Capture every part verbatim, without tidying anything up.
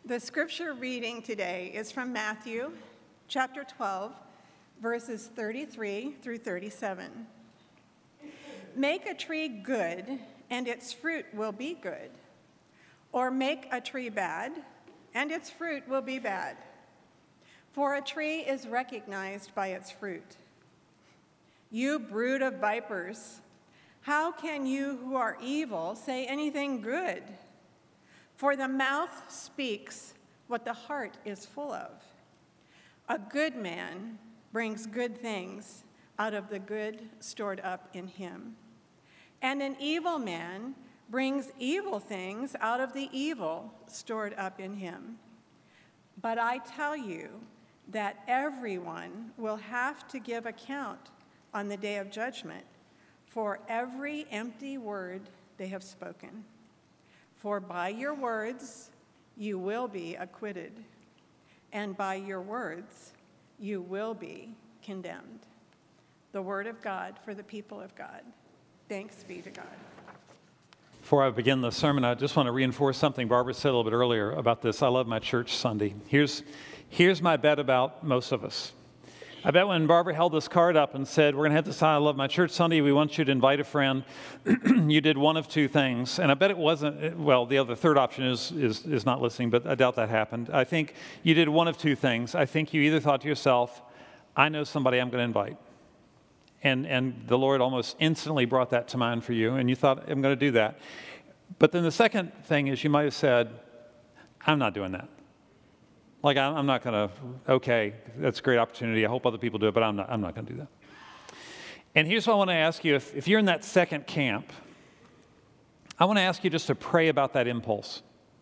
The scripture reading today is from Matthew chapter twelve, verses thirty-three through thirty-seven. Make a tree good, and its fruit will be good. Or make a tree bad, and its fruit will be bad. For a tree is recognized by its fruit. You brood of vipers, how can you who are evil say anything good? For the mouth speaks what the heart is full of. A good man brings good things out of the good stored up in him. And an evil man brings evil things out of the evil stored up in him. But I tell you that everyone will have to give account on the day of judgment for every empty word they have spoken. For by your words you will be acquitted, and by your words you will be condemned. The word of God for the people of God. Thanks be to God. Before I begin the sermon, I just want to reinforce something Barbara said a little bit earlier about this. I love my church Sunday. Here's, here's my bet about most of us. I bet when Barbara held this card up and said, we're going to have this I love my church Sunday, we want you to invite a friend, you did one of two things. And I bet it wasn't, well, the other third option is, is, is not listening, but I doubt that happened. I think you did one of two things. I think you either thought to yourself, I know somebody I'm going to invite. And, and the Lord almost instantly brought that to mind for you, and you thought, I'm going to do that. But then the second thing is you might have said, I'm not doing that. Like, I'm not going to, okay, that's a great opportunity. I hope other people do it, but I'm not, I'm not going to do that. And here's what I want to ask you. If, if you're in that second camp, I want to ask you just to pray about that impulse.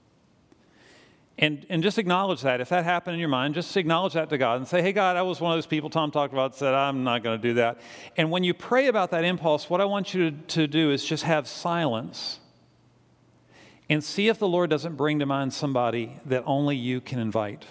And, and just acknowledge that. If that happened in your mind, just acknowledge that to God and say, hey, God, I was one of those people Tom talked about, said, I'm not going to do that. And when you pray about that impulse, what I want you to, to do is just have silence and see if the Lord doesn't bring to mind somebody that only you can invite.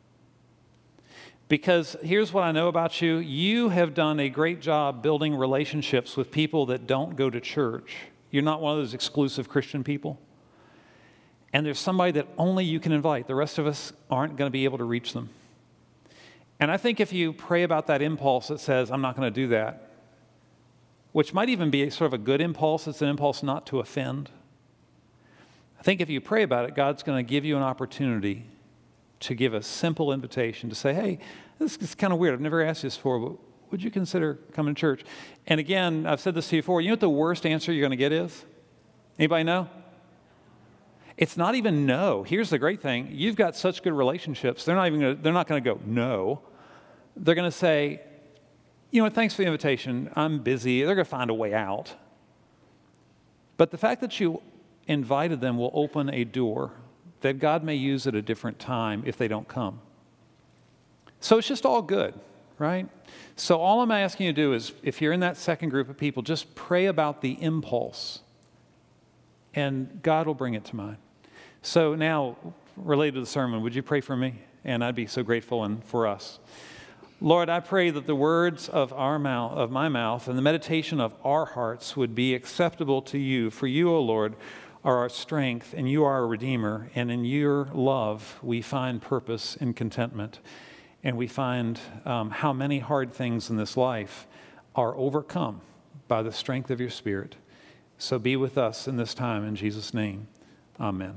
Because here's what I know about you. You have done a great job building relationships with people that don't go to church. You're not one of those exclusive Christian people. And there's somebody that only you can invite. The rest of us aren't going to be able to reach them. And I think if you pray about that impulse that says, I'm not going to do that, which might even be sort of a good impulse, it's an impulse not to offend. I think if you pray about it, God's going to give you an opportunity to give a simple invitation to say, hey, this is kind of weird. I've never asked this before, but would you consider coming to church? And again, I've said this to you before. You know what the worst answer you're going to get is? Anybody know? It's not even no. Here's the great thing. You've got such good relationships. They're not even gonna, they're not going to go no. They're going to say, you know what, thanks for the invitation. I'm busy. They're going to find a way out. But the fact that you invited them will open a door that God may use at a different time if they don't come. So it's just all good, right? So all I'm asking you to do is, if you're in that second group of people, just pray about the impulse, and God will bring it to mind. So now, related to the sermon, would you pray for me? And I'd be so grateful, and for us. Lord, I pray that the words of our mouth, of my mouth, and the meditation of our hearts would be acceptable to you. For you, O Lord, are our strength, and you are our Redeemer, and in your love we find purpose and contentment, and we find um, how many hard things in this life are overcome by the strength of your Spirit. So be with us in this time, in Jesus' name, amen.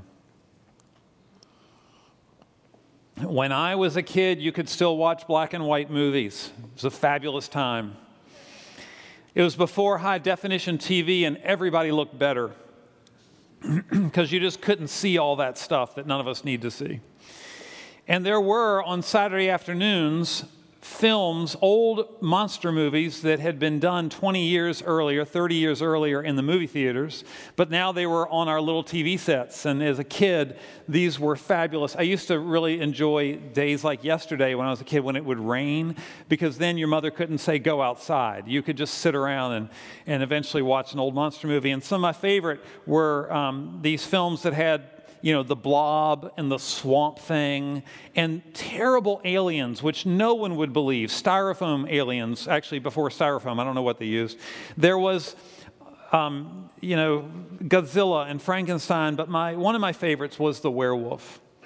When I was a kid, you could still watch black and white movies. It was a fabulous time. It was before high-definition T V, and everybody looked better, because you just couldn't see all that stuff that none of us need to see. And there were, on Saturday afternoons, films, old monster movies that had been done twenty years earlier, thirty years earlier in the movie theaters, but now they were on our little T V sets. And as a kid, these were fabulous. I used to really enjoy days like yesterday when I was a kid when it would rain, because then your mother couldn't say, go outside. You could just sit around and, and eventually watch an old monster movie. And some of my favorite were um, these films that had, you know, the Blob and the Swamp Thing and terrible aliens, which no one would believe. Styrofoam aliens, actually before styrofoam, I don't know what they used. There was, um, you know, Godzilla and Frankenstein, but my one of my favorites was the werewolf.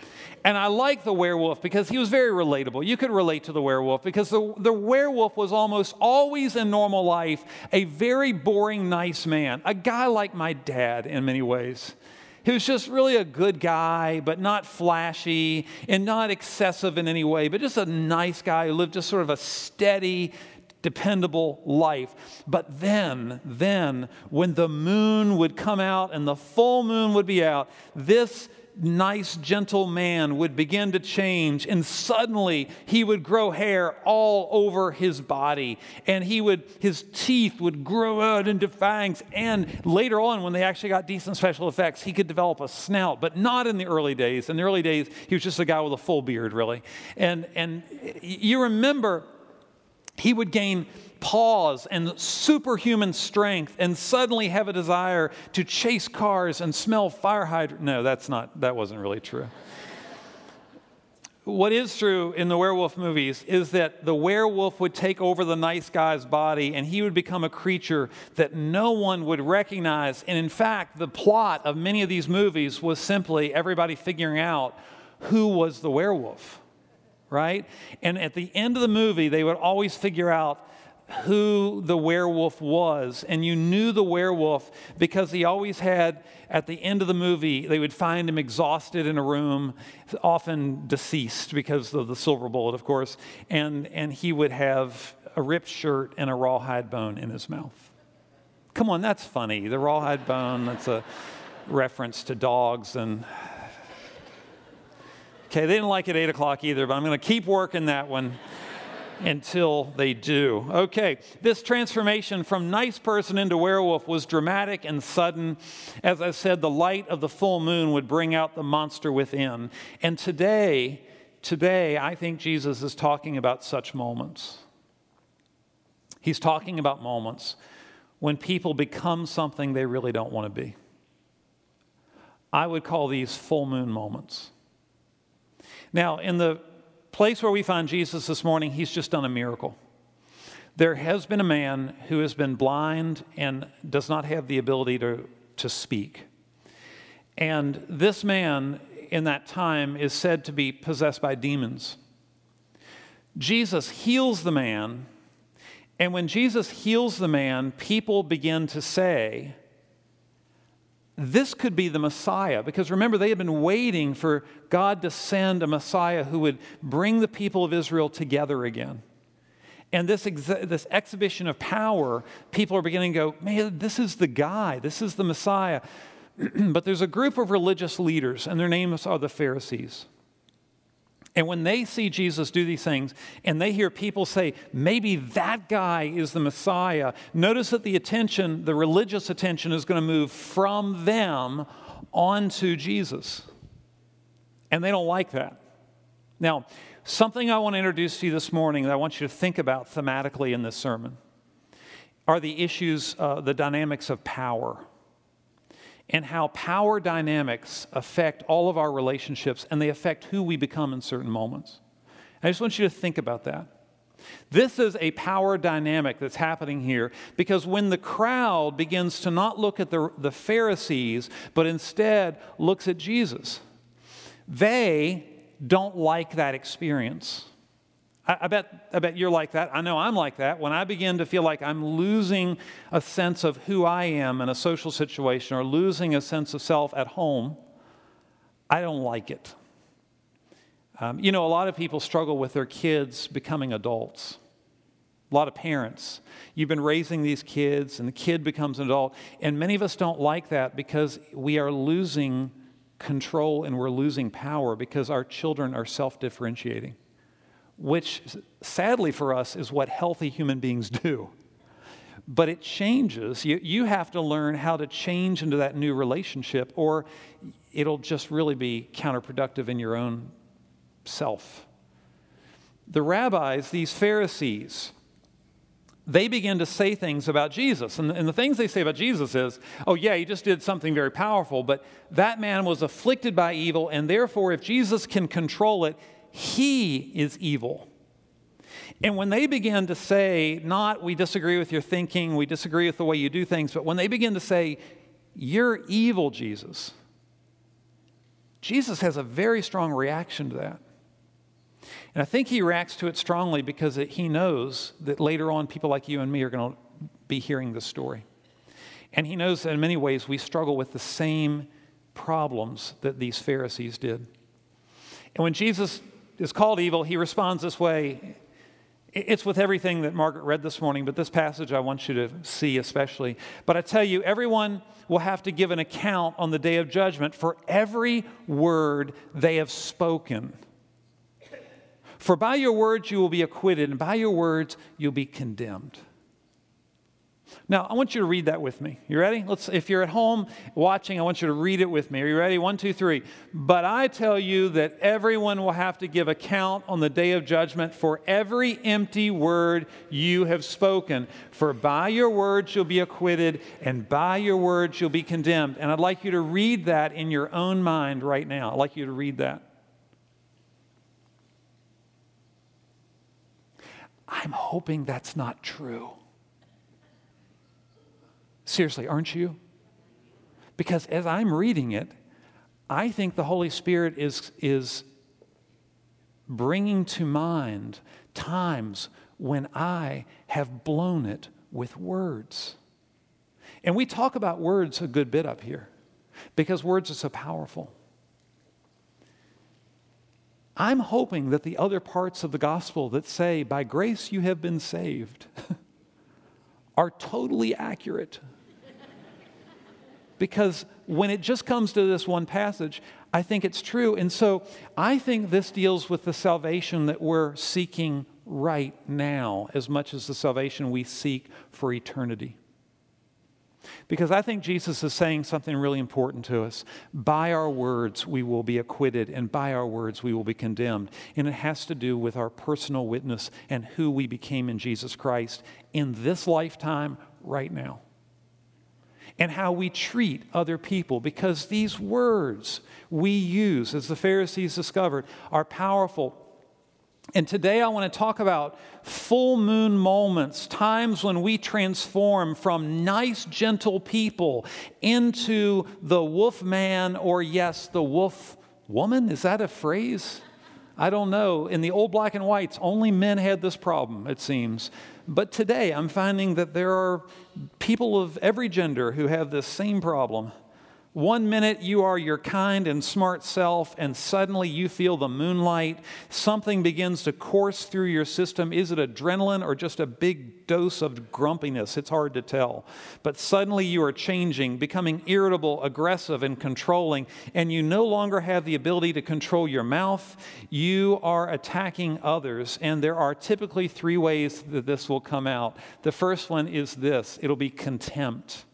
And I like the werewolf because he was very relatable. You could relate to the werewolf because the, the werewolf was almost always in normal life a very boring, nice man, a guy like my dad in many ways. He was just really a good guy, but not flashy and not excessive in any way, but just a nice guy who lived just sort of a steady, dependable life. But then, then, when the moon would come out and the full moon would be out, this nice, gentle man would begin to change, and suddenly he would grow hair all over his body, and he would, his teeth would grow out into fangs, and later on, when they actually got decent special effects, he could develop a snout, but not in the early days. In the early days, he was just a guy with a full beard, really. And, and you remember, he would gain paws and superhuman strength and suddenly have a desire to chase cars and smell fire hydrants. No, that's not, that wasn't really true. What is true in the werewolf movies is that the werewolf would take over the nice guy's body and he would become a creature that no one would recognize. And in fact, the plot of many of these movies was simply everybody figuring out who was the werewolf, right? And at the end of the movie, they would always figure out who the werewolf was, and you knew the werewolf because he always had, at the end of the movie, they would find him exhausted in a room, often deceased because of the silver bullet, of course, and, and he would have a ripped shirt and a rawhide bone in his mouth. Come on, that's funny. The rawhide bone, that's a reference to dogs. And okay, they didn't like it at eight o'clock either, but I'm going to keep working that one until they do. Okay, this transformation from nice person into werewolf was dramatic and sudden. As I said, the light of the full moon would bring out the monster within. And today, today, I think Jesus is talking about such moments. He's talking about moments when people become something they really don't want to be. I would call these full moon moments. Now, in the place where we find Jesus this morning, he's just done a miracle. There has been a man who has been blind and does not have the ability to, to speak. And this man in that time is said to be possessed by demons. Jesus heals the man, and when Jesus heals the man, people begin to say, this could be the Messiah, because remember, they had been waiting for God to send a Messiah who would bring the people of Israel together again. And this, ex- this exhibition of power, people are beginning to go, man, this is the guy, this is the Messiah. But there's a group of religious leaders, and their names are the Pharisees. And when they see Jesus do these things, and they hear people say, maybe that guy is the Messiah, notice that the attention, the religious attention, is going to move from them onto Jesus. And they don't like that. Now, something I want to introduce to you this morning that I want you to think about thematically in this sermon are the issues, uh, the dynamics of power, and how power dynamics affect all of our relationships, and they affect who we become in certain moments. I just want you to think about that. This is a power dynamic that's happening here, because when the crowd begins to not look at the, the Pharisees, but instead looks at Jesus, they don't like that experience. I, I bet, I bet you're like that. I know I'm like that. When I begin to feel like I'm losing a sense of who I am in a social situation or losing a sense of self at home, I don't like it. Um, you know, a lot of people struggle with their kids becoming adults. A lot of parents. You've been raising these kids, and the kid becomes an adult. And many of us don't like that because we are losing control and we're losing power because our children are self-differentiating, which sadly for us is what healthy human beings do. But it changes. You, you have to learn how to change into that new relationship, or it'll just really be counterproductive in your own self. The rabbis, these Pharisees, they begin to say things about Jesus. And, and the things they say about Jesus is, oh yeah, he just did something very powerful, but that man was afflicted by evil, and therefore if Jesus can control it, he is evil. And when they begin to say, not we disagree with your thinking, we disagree with the way you do things, but when they begin to say, you're evil, Jesus, Jesus has a very strong reaction to that. And I think he reacts to it strongly because it, he knows that later on people like you and me are going to be hearing this story. And he knows that in many ways we struggle with the same problems that these Pharisees did. And when Jesus is called evil, he responds this way. It's with everything that Margaret read this morning, but this passage I want you to see especially. But I tell you, everyone will have to give an account on the day of judgment for every word they have spoken. For by your words you will be acquitted, and by your words you'll be condemned. Now, I want you to read that with me. You ready? Let's. If you're at home watching, I want you to read it with me. Are you ready? One, two, three. But I tell you that everyone will have to give account on the day of judgment for every empty word you have spoken. For by your words you'll be acquitted, and by your words you'll be condemned. And I'd like you to read that in your own mind right now. I'd like you to read that. I'm hoping that's not true. Seriously, aren't you? Because as I'm reading it, I think the Holy Spirit is, is bringing to mind times when I have blown it with words. And we talk about words a good bit up here because words are so powerful. I'm hoping that the other parts of the gospel that say, by grace you have been saved, are totally accurate. Because when it just comes to this one passage, I think it's true. And so I think this deals with the salvation that we're seeking right now as much as the salvation we seek for eternity. Because I think Jesus is saying something really important to us. By our words we will be acquitted, and by our words we will be condemned. And it has to do with our personal witness and who we became in Jesus Christ in this lifetime right now. And how we treat other people, because these words we use, as the Pharisees discovered, are powerful. And today I want to talk about full moon moments, times when we transform from nice, gentle people into the wolf man, or yes, the wolf woman. Is that a phrase? I don't know. In the old black and whites, only men had this problem, it seems. But today I'm finding that there are people of every gender who have this same problem. One minute you are your kind and smart self, and suddenly you feel the moonlight. Something begins to course through your system. Is it adrenaline or just a big dose of grumpiness? It's hard to tell. But suddenly you are changing, becoming irritable, aggressive, and controlling, and you no longer have the ability to control your mouth. You are attacking others, and there are typically three ways that this will come out. The first one is this. It'll be contempt.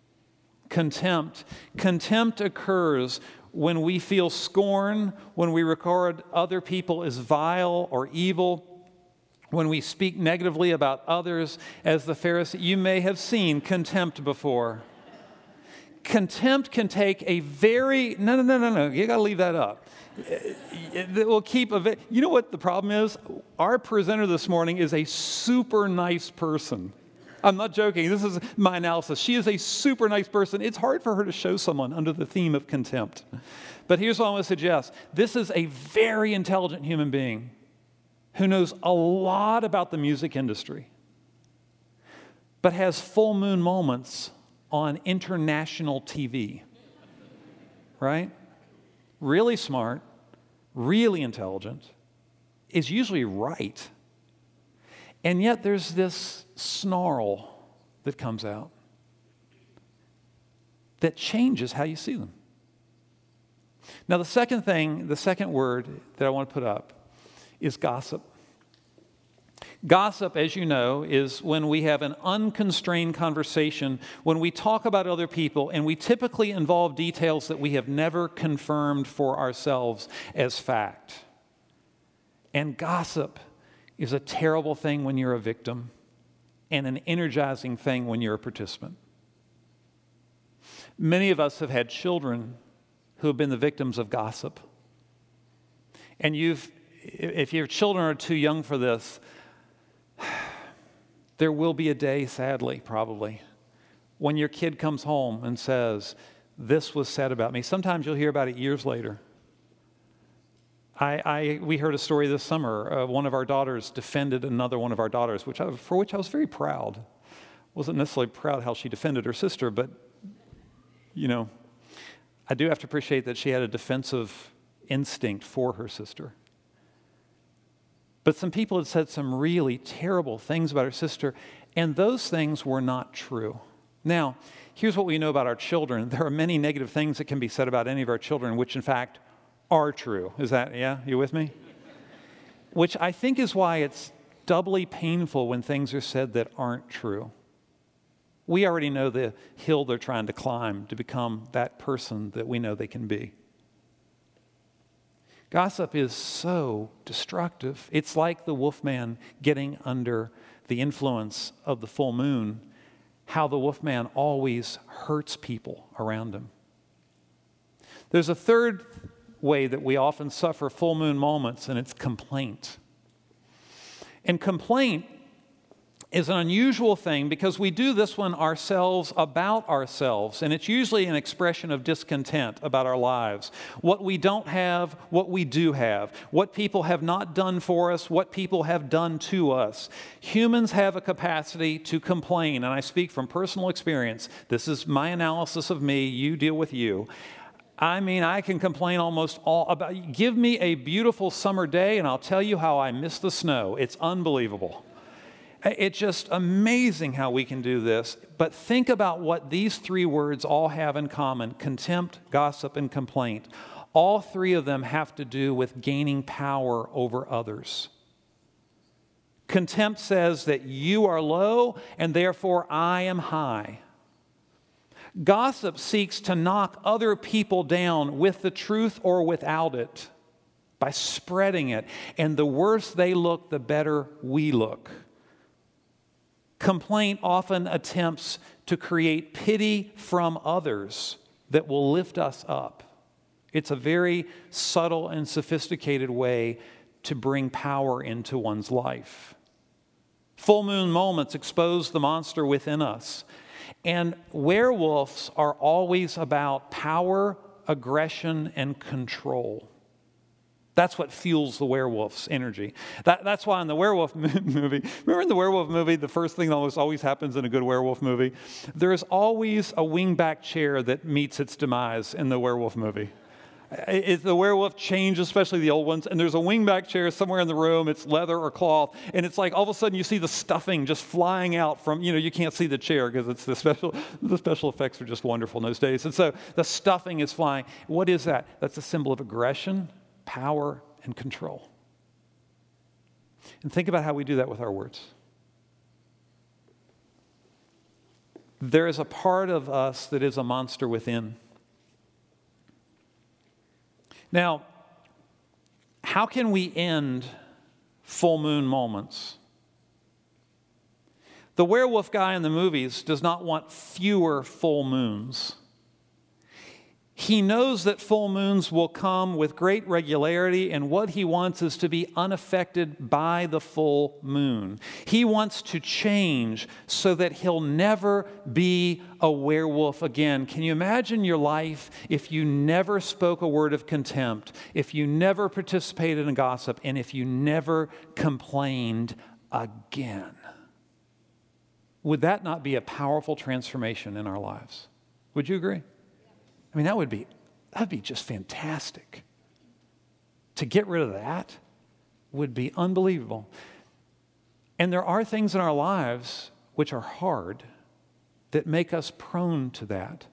Contempt. Contempt occurs when we feel scorn, when we regard other people as vile or evil, when we speak negatively about others, as the Pharisee. You may have seen contempt before. Contempt can take a very, no, no, no, no, no, you got to leave that up. It will keep, a, you know what the problem is? Our presenter this morning is a super nice person. I'm not joking. This is my analysis. She is a super nice person. It's hard for her to show someone under the theme of contempt. But here's what I want to suggest. This is a very intelligent human being who knows a lot about the music industry, but has full moon moments on international T V. Right? Really smart, really intelligent, is usually right. And yet there's this snarl that comes out that changes how you see them. Now, the second thing, the second word that I want to put up is gossip. Gossip, as you know, is when we have an unconstrained conversation, when we talk about other people, and we typically involve details that we have never confirmed for ourselves as fact. And gossip is a terrible thing when you're a victim, and an energizing thing when you're a participant. Many of us have had children who have been the victims of gossip. And you've, if your children are too young for this, there will be a day, sadly, probably, when your kid comes home and says, "This was said about me." Sometimes you'll hear about it years later. I, I, we heard a story this summer. Uh, one of our daughters defended another one of our daughters, which I, for which I was very proud. Wasn't necessarily proud how she defended her sister, but, you know, I do have to appreciate that she had a defensive instinct for her sister. But some people had said some really terrible things about her sister, and those things were not true. Now, here's what we know about our children. There are many negative things that can be said about any of our children, which in fact are true. Is that, yeah, you with me? Which I think is why it's doubly painful when things are said that aren't true. We already know the hill they're trying to climb to become that person that we know they can be. Gossip is so destructive. It's like the wolfman getting under the influence of the full moon, how the wolfman always hurts people around him. There's a third way that we often suffer full moon moments, and it's complaint. And complaint is an unusual thing because we do this one ourselves about ourselves, and it's usually an expression of discontent about our lives. What we don't have, what we do have, what people have not done for us, what people have done to us. Humans have a capacity to complain, and I speak from personal experience. This is my analysis of me. You deal with you. I mean, I can complain almost all about, give me a beautiful summer day and I'll tell you how I miss the snow. It's unbelievable. It's just amazing how we can do this. But think about what these three words all have in common: contempt, gossip, and complaint. All three of them have to do with gaining power over others. Contempt says that you are low and therefore I am high. Gossip seeks to knock other people down with the truth or without it by spreading it. And the worse they look, the better we look. Complaint often attempts to create pity from others that will lift us up. It's a very subtle and sophisticated way to bring power into one's life. Full moon moments expose the monster within us. And werewolves are always about power, aggression, and control. That's what fuels the werewolf's energy. That, that's why in the werewolf movie, remember in the werewolf movie, the first thing that almost always happens in a good werewolf movie? There is always a wingback chair that meets its demise in the werewolf movie. It's the werewolf change, especially the old ones, and there's a wingback chair somewhere in the room. It's leather or cloth, and it's like all of a sudden you see the stuffing just flying out from, you know, you can't see the chair because it's the special, the special effects are just wonderful in those days. And so the stuffing is flying. What is that? That's a symbol of aggression, power, and control. And think about how we do that with our words. There is a part of us that is a monster within. Now, how can we end full moon moments? The werewolf guy in the movies does not want fewer full moons. He knows that full moons will come with great regularity, and what he wants is to be unaffected by the full moon. He wants to change so that he'll never be a werewolf again. Can you imagine your life if you never spoke a word of contempt, if you never participated in gossip, and if you never complained again? Would that not be a powerful transformation in our lives? Would you agree? I mean, that would be, that'd be just fantastic. To get rid of that would be unbelievable. And there are things in our lives which are hard that make us prone to that.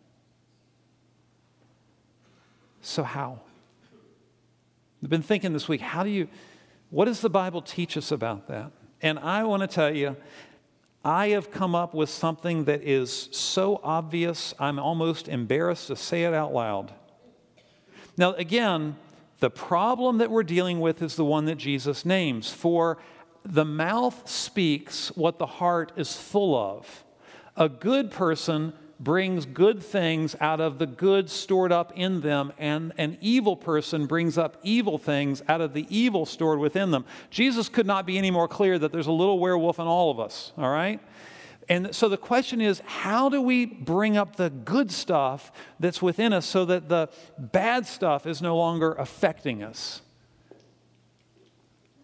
So how? I've been thinking this week, how do you, what does the Bible teach us about that? And I want to tell you, I have come up with something that is so obvious, I'm almost embarrassed to say it out loud. Now, again, the problem that we're dealing with is the one that Jesus names. For the mouth speaks what the heart is full of. A good person brings good things out of the good stored up in them, and an evil person brings up evil things out of the evil stored within them. Jesus could not be any more clear that there's a little werewolf in all of us, all right? And so the question is, how do we bring up the good stuff that's within us so that the bad stuff is no longer affecting us?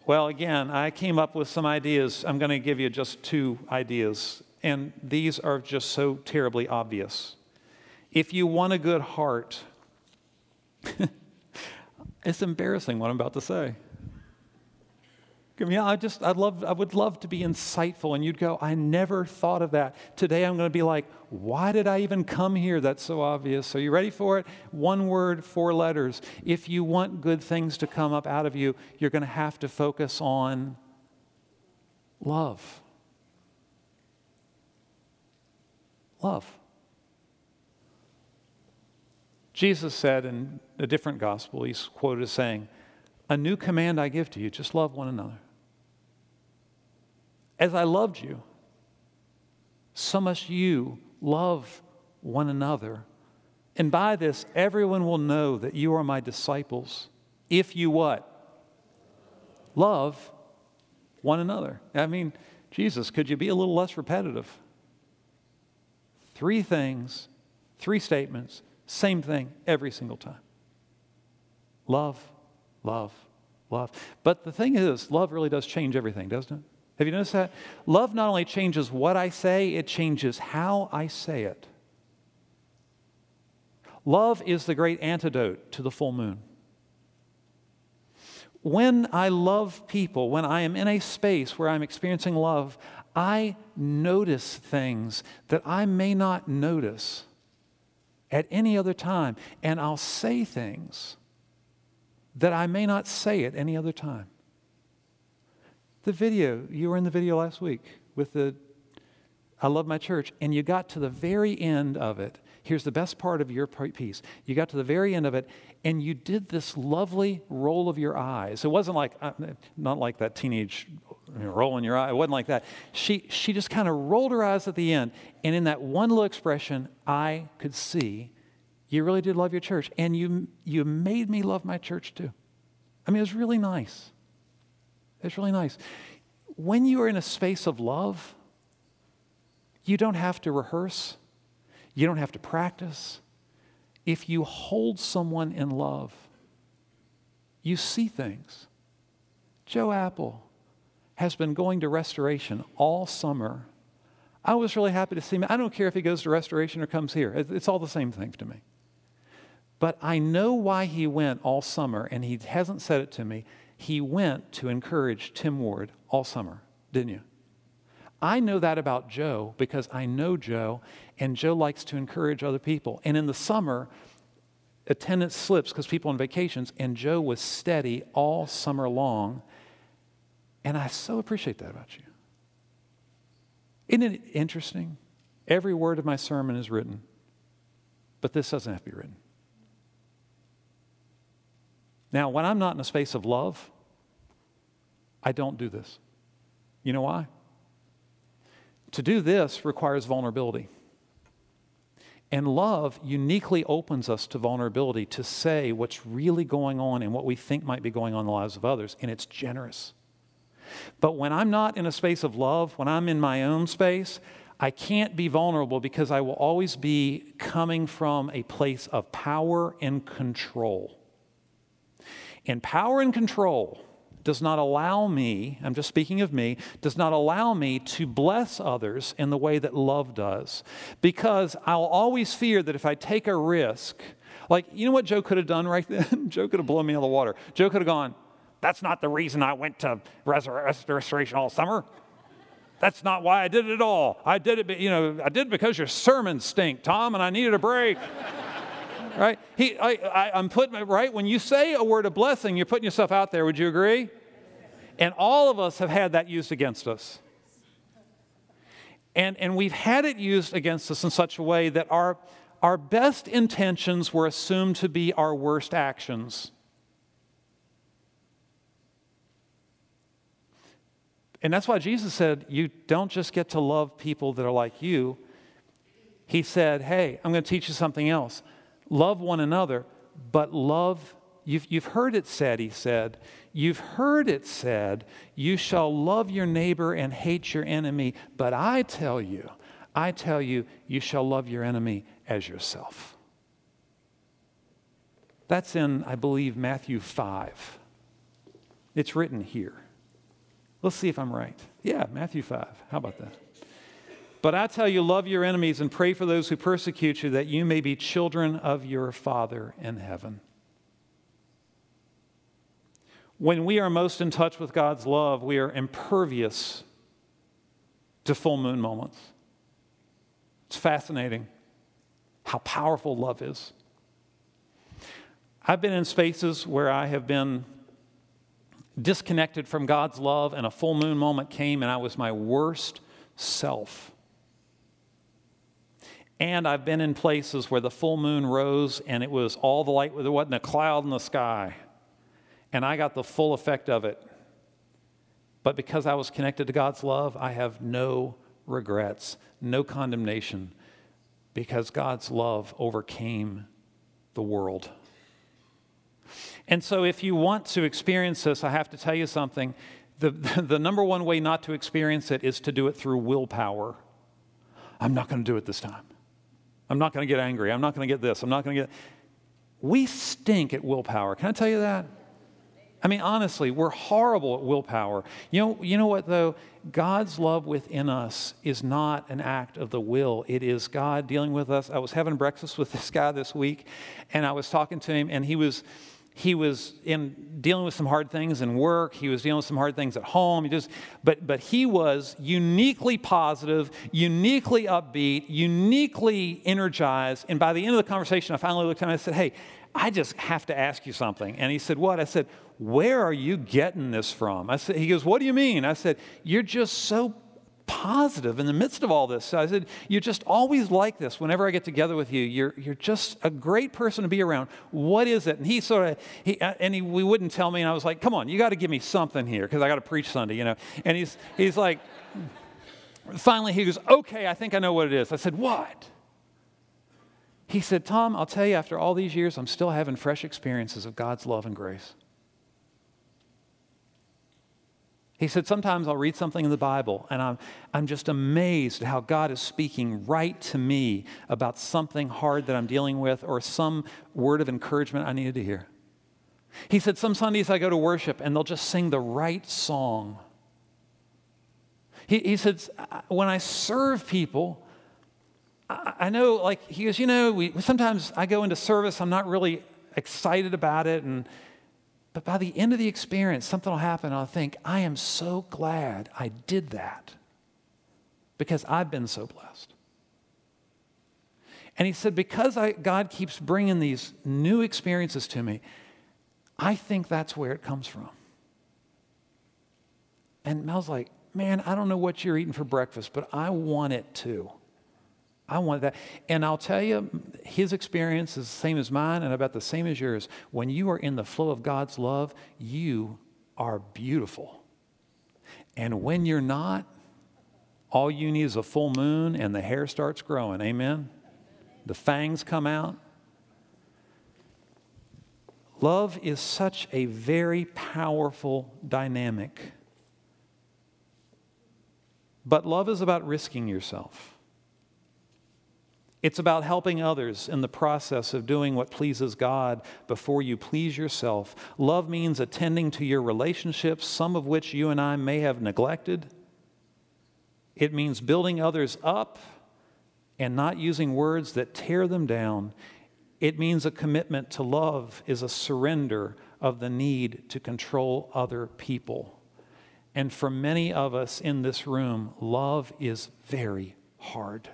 Well, again, I came up with some ideas. I'm going to give you just two ideas, and these are just so terribly obvious. If you want a good heart, it's embarrassing what I'm about to say. I mean, I just, I'd love, I would love to be insightful, and you'd go, I never thought of that. Today I'm going to be like, why did I even come here? That's so obvious. Are you ready for it? One word, four letters. If you want good things to come up out of you, you're going to have to focus on love. Love. Jesus said in a different gospel, he's quoted as saying, a new command I give to you, just love one another. As I loved you, so must you love one another. And by this, everyone will know that you are my disciples. If you what? Love one another. I mean, Jesus, could you be a little less repetitive? Three things, three statements, same thing every single time. Love, love, love. But the thing is, love really does change everything, doesn't it? Have you noticed that? Love not only changes what I say, it changes how I say it. Love is the great antidote to the full moon. When I love people, when I am in a space where I'm experiencing love, I notice things that I may not notice at any other time. And I'll say things that I may not say at any other time. The video, you were in the video last week with the I Love My Church, and you got to the very end of it. Here's the best part of your piece. You got to the very end of it, and you did this lovely roll of your eyes. It wasn't like, not like that teenage rolling your eye. It wasn't like that. She, she just kind of rolled her eyes at the end, and in that one little expression, I could see you really did love your church, and you, you made me love my church too. I mean, it was really nice. It's really nice. When you are in a space of love, you don't have to rehearse. You don't have to practice. If you hold someone in love, you see things. Joe Apple has been going to Restoration all summer. I was really happy to see him. I don't care if he goes to Restoration or comes here. It's all the same thing to me. But I know why he went all summer, and he hasn't said it to me. He went to encourage Tim Ward all summer, didn't you? I know that about Joe because I know Joe, and Joe likes to encourage other people. And in the summer, attendance slips because people on vacations, and Joe was steady all summer long. And I so appreciate that about you. Isn't it interesting? Every word of my sermon is written, but this doesn't have to be written. Now, when I'm not in a space of love, I don't do this. You know why? To do this requires vulnerability. And love uniquely opens us to vulnerability to say what's really going on and what we think might be going on in the lives of others, and it's generous. But when I'm not in a space of love, when I'm in my own space, I can't be vulnerable because I will always be coming from a place of power and control. And power and control does not allow me, I'm just speaking of me, does not allow me to bless others in the way that love does. Because I'll always fear that if I take a risk, like, you know what Joe could have done right then? Joe could have blown me out of the water. Joe could have gone, that's not the reason I went to Restoration all summer. That's not why I did it at all. I did it, you know, I did it because your sermons stink, Tom, and I needed a break. Right? He, I, I, I'm putting it right. When you say a word of blessing, you're putting yourself out there. Would you agree? And all of us have had that used against us. And, and we've had it used against us in such a way that our, our best intentions were assumed to be our worst actions. And that's why Jesus said, you don't just get to love people that are like you. He said, hey, I'm going to teach you something else. Love one another, but love, you've, you've heard it said, he said, you've heard it said, you shall love your neighbor and hate your enemy. But I tell you, I tell you, you shall love your enemy as yourself. That's in, I believe, Matthew five. It's written here. Let's see if I'm right. Yeah, Matthew five. How about that? But I tell you, love your enemies and pray for those who persecute you, that you may be children of your Father in heaven. When we are most in touch with God's love, we are impervious to full moon moments. It's fascinating how powerful love is. I've been in spaces where I have been disconnected from God's love, and a full moon moment came, and I was my worst self. And I've been in places where the full moon rose, and it was all the light, there wasn't a cloud in the sky. And I got the full effect of it. But because I was connected to God's love, I have no regrets, no condemnation, because God's love overcame the world. And so if you want to experience this, I have to tell you something. The, the number one way not to experience it is to do it through willpower. I'm not going to do it this time. I'm not going to get angry. I'm not going to get this. I'm not going to get... We stink at willpower. Can I tell you that? I mean, honestly, we're horrible at willpower. You know, you know what, though? God's love within us is not an act of the will. It is God dealing with us. I was having breakfast with this guy this week, and I was talking to him, and he was he was in dealing with some hard things in work. He was dealing with some hard things at home. He just, but but he was uniquely positive, uniquely upbeat, uniquely energized. And by the end of the conversation, I finally looked at him and I said, "Hey, I just have to ask you something." And he said, "What?" I said, "Where are you getting this from?" I said, he goes, "What do you mean?" I said, "You're just so positive in the midst of all this." So I said, "You're just always like this. Whenever I get together with you, you're you're just a great person to be around. What is it?" And he sort of, he and he we wouldn't tell me. And I was like, "Come on, you got to give me something here because I got to preach Sunday, you know." And he's he's like, finally he goes, "Okay, I think I know what it is." I said, "What?" He said, "Tom, I'll tell you, after all these years, I'm still having fresh experiences of God's love and grace." He said, "Sometimes I'll read something in the Bible, and I'm, I'm just amazed at how God is speaking right to me about something hard that I'm dealing with or some word of encouragement I needed to hear." He said, "Some Sundays I go to worship, and they'll just sing the right song." He, he said, "When I serve people, I, I know, like," he goes, "you know, we, sometimes I go into service, I'm not really excited about it, and but by the end of the experience, something will happen, and I'll think, I am so glad I did that because I've been so blessed." And he said, because I, God keeps bringing these new experiences to me, I think that's where it comes from. And Mel's like, "Man, I don't know what you're eating for breakfast, but I want it too. I want that." And I'll tell you, his experience is the same as mine and about the same as yours. When you are in the flow of God's love, you are beautiful. And when you're not, all you need is a full moon and the hair starts growing. Amen? The fangs come out. Love is such a very powerful dynamic. But love is about risking yourself. It's about helping others in the process of doing what pleases God before you please yourself. Love means attending to your relationships, some of which you and I may have neglected. It means building others up and not using words that tear them down. It means a commitment to love is a surrender of the need to control other people. And for many of us in this room, love is very hard.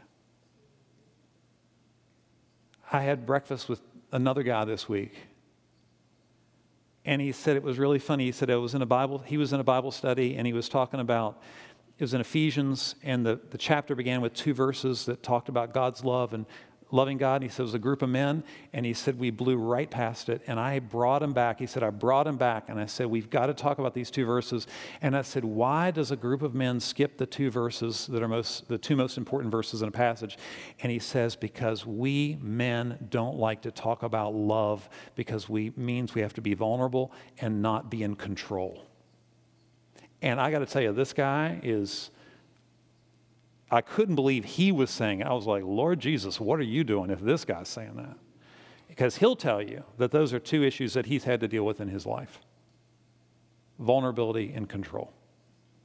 I had breakfast with another guy this week, and he said it was really funny. He said it was in a Bible. He was in a Bible study, and he was talking about, it was in Ephesians, and the, the chapter began with two verses that talked about God's love and loving God. And he said it was a group of men, and he said we blew right past it, and I brought him back. He said, I brought him back, and I said, we've got to talk about these two verses. And I said, why does a group of men skip the two verses that are most, the two most important verses in a passage? And he says, because we men don't like to talk about love because we means we have to be vulnerable and not be in control. And I got to tell you, this guy is... I couldn't believe he was saying it. I was like, Lord Jesus, what are you doing if this guy's saying that? Because he'll tell you that those are two issues that he's had to deal with in his life. Vulnerability and control.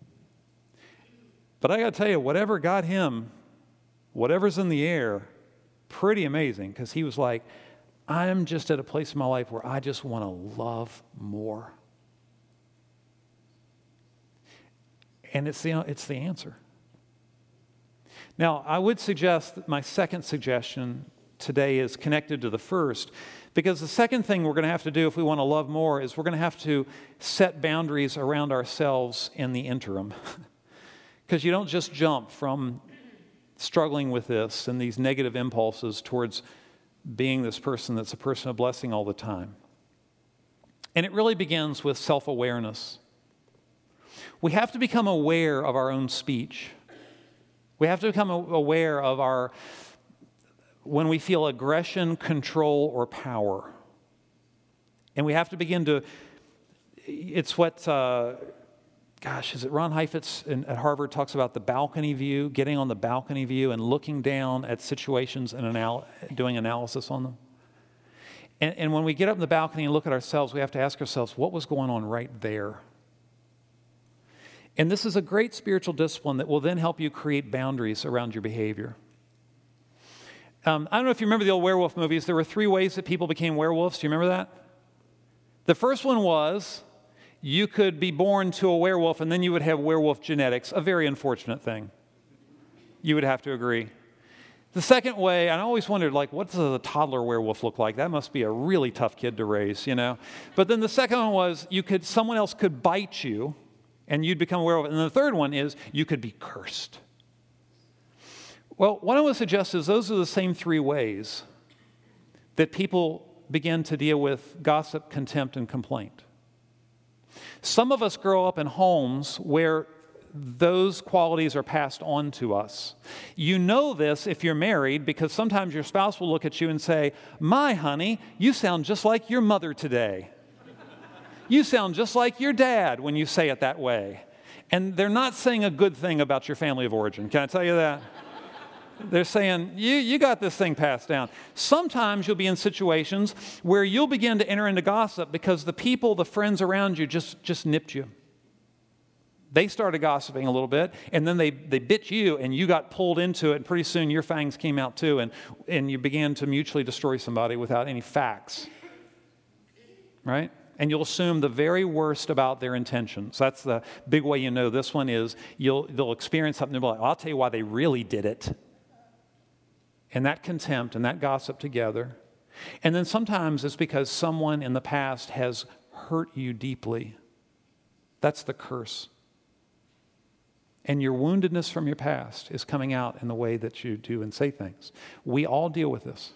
But I got to tell you, whatever got him, whatever's in the air, pretty amazing, because he was like, I'm just at a place in my life where I just want to love more. And it's the, it's the answer. Now, I would suggest that my second suggestion today is connected to the first, because the second thing we're going to have to do if we want to love more is we're going to have to set boundaries around ourselves in the interim. Because you don't just jump from struggling with this and these negative impulses towards being this person that's a person of blessing all the time. And it really begins with self-awareness. We have to become aware of our own speech. We have to become aware of our, when we feel aggression, control, or power. And we have to begin to, it's what, uh, gosh, is it Ron Heifetz in, at Harvard talks about the balcony view, getting on the balcony view and looking down at situations and anal- doing analysis on them. And, and when we get up in the balcony and look at ourselves, we have to ask ourselves, what was going on right there? And this is a great spiritual discipline that will then help you create boundaries around your behavior. Um, I don't know if you remember the old werewolf movies. There were three ways that people became werewolves. Do you remember that? The first one was you could be born to a werewolf and then you would have werewolf genetics, a very unfortunate thing. You would have to agree. The second way, and I always wondered, like, what does a toddler werewolf look like? That must be a really tough kid to raise, you know? But then the second one was you could, someone else could bite you and you'd become a werewolf. And the third one is you could be cursed. Well, what I want to suggest is those are the same three ways that people begin to deal with gossip, contempt, and complaint. Some of us grow up in homes where those qualities are passed on to us. You know this if you're married because sometimes your spouse will look at you and say, "My honey, you sound just like your mother today. You sound just like your dad," when you say it that way. And they're not saying a good thing about your family of origin. Can I tell you that? They're saying, you, you got this thing passed down. Sometimes you'll be in situations where you'll begin to enter into gossip because the people, the friends around you just, just nipped you. They started gossiping a little bit, and then they, they bit you, and you got pulled into it, and pretty soon your fangs came out too, and, and you began to mutually destroy somebody without any facts. Right? And you'll assume the very worst about their intentions. That's the big way you know this one is you'll they'll experience something and they'll be like, I'll tell you why they really did it. And that contempt and that gossip together. And then sometimes it's because someone in the past has hurt you deeply. That's the curse. And your woundedness from your past is coming out in the way that you do and say things. We all deal with this.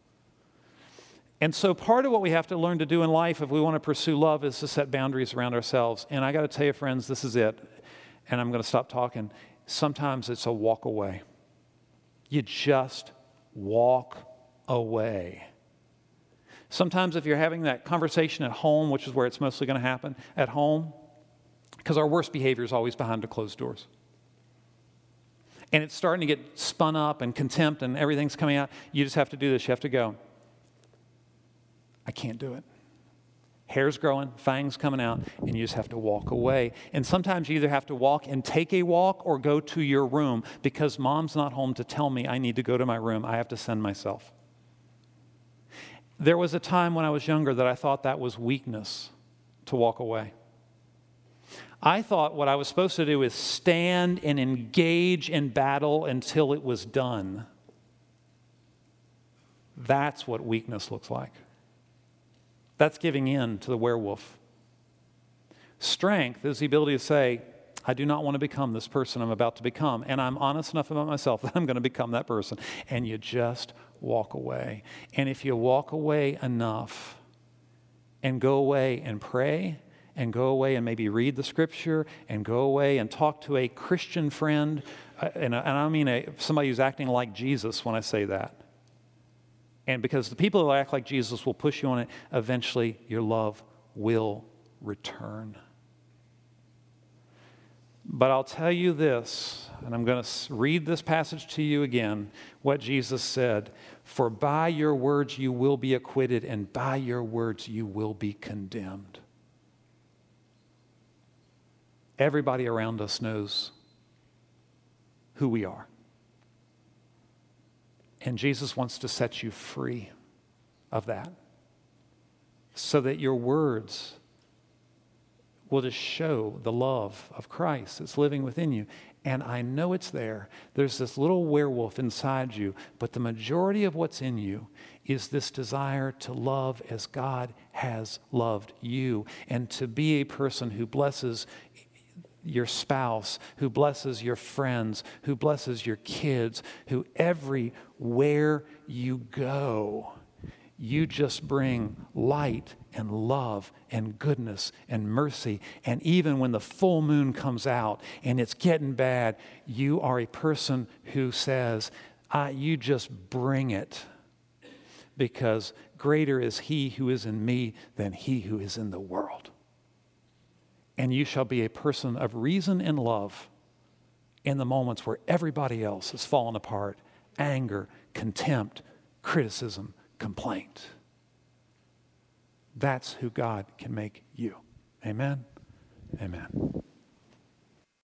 And so part of what we have to learn to do in life if we want to pursue love is to set boundaries around ourselves. And I got to tell you, friends, this is it. And I'm going to stop talking. Sometimes it's a walk away. You just walk away. Sometimes if you're having that conversation at home, which is where it's mostly going to happen, at home, because our worst behavior is always behind the closed doors. And it's starting to get spun up and contempt and everything's coming out. You just have to do this. You have to go, I can't do it. Hair's growing, fangs coming out, and you just have to walk away. And sometimes you either have to walk and take a walk or go to your room because mom's not home to tell me I need to go to my room. I have to send myself. There was a time when I was younger that I thought that was weakness to walk away. I thought what I was supposed to do is stand and engage in battle until it was done. That's what weakness looks like. That's giving in to the werewolf. Strength is the ability to say, I do not want to become this person I'm about to become. And I'm honest enough about myself that I'm going to become that person. And you just walk away. And if you walk away enough and go away and pray and go away and maybe read the scripture and go away and talk to a Christian friend, and I don't mean a, somebody who's acting like Jesus when I say that. And because the people that act like Jesus will push you on it, eventually your love will return. But I'll tell you this, and I'm going to read this passage to you again, what Jesus said, for by your words you will be acquitted, and by your words you will be condemned. Everybody around us knows who we are. And Jesus wants to set you free of that so that your words will just show the love of Christ that's living within you. And I know it's there. There's this little werewolf inside you, but the majority of what's in you is this desire to love as God has loved you, and to be a person who blesses your spouse, who blesses your friends, who blesses your kids, who everywhere you go, you just bring light and love and goodness and mercy. And even when the full moon comes out and it's getting bad, you are a person who says, ah, you just bring it, because greater is he who is in me than he who is in the world. And you shall be a person of reason and love in the moments where everybody else has fallen apart. Anger, contempt, criticism, complaint. That's who God can make you. Amen? Amen.